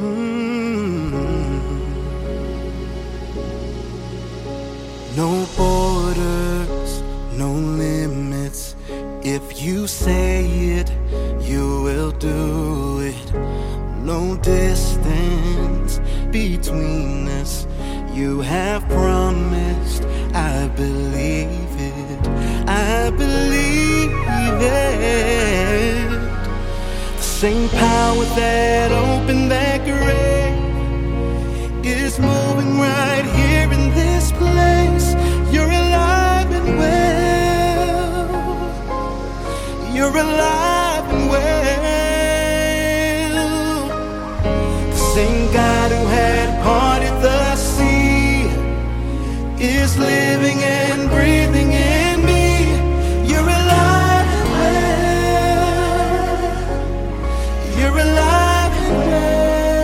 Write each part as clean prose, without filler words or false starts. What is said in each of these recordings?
No borders, no limits. If you say it, you will do it. No distance between us. You have promised, I believe it. I believe it. The same power that opened that grave is moving right here in this place. You're alive and well. You're alive and well. The same God who had parted the sea is living and breathing in me. You're alive and well. You're alive and well.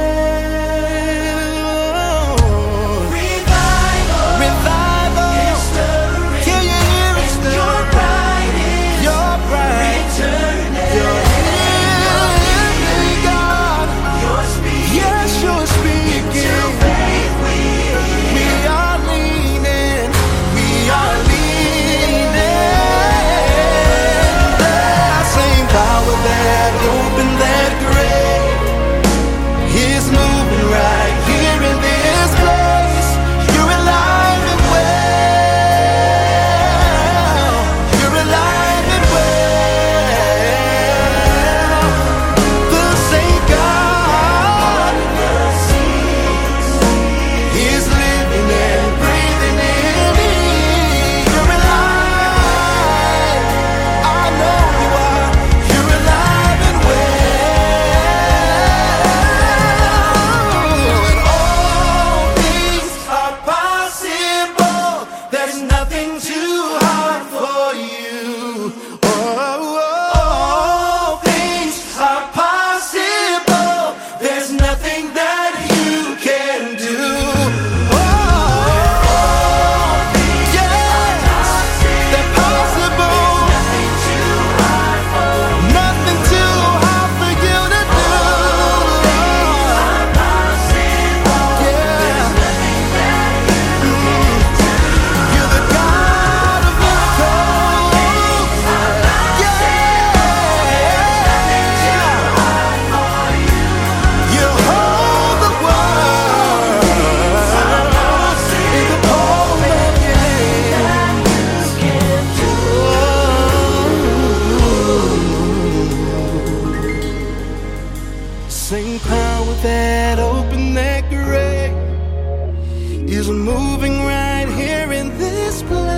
Same power that opened that grave is moving right here in this place.